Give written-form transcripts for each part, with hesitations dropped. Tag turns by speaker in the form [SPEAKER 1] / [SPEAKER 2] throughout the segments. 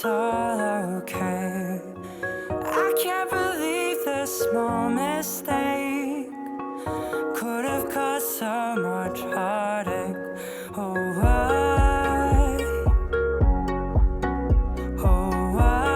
[SPEAKER 1] all okay. I can't believe this small mistake could have caused so much heartache. Oh, why? Oh, why?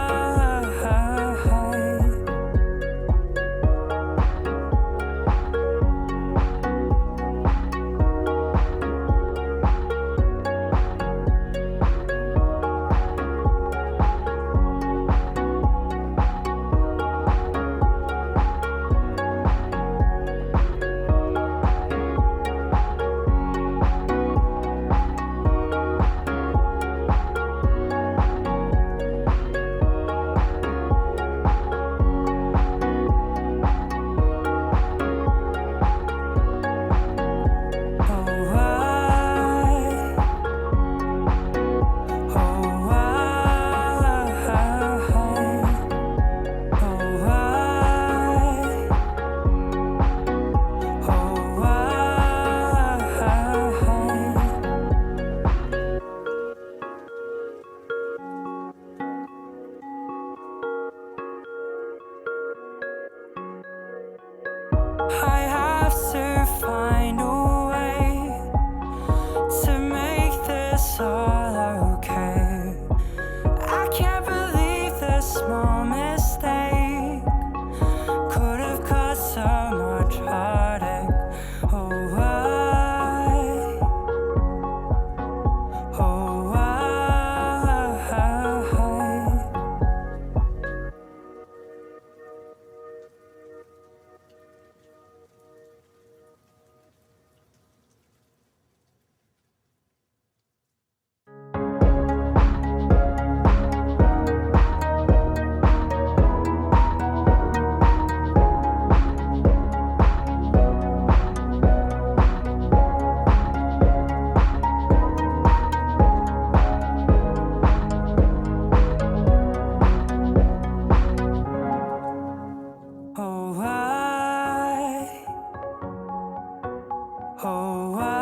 [SPEAKER 1] I have to find a way to make this all okay. I can't believe this small mistake could have caused so much heartache. Oh, why? Oh, why? Oh, why? Oh, why?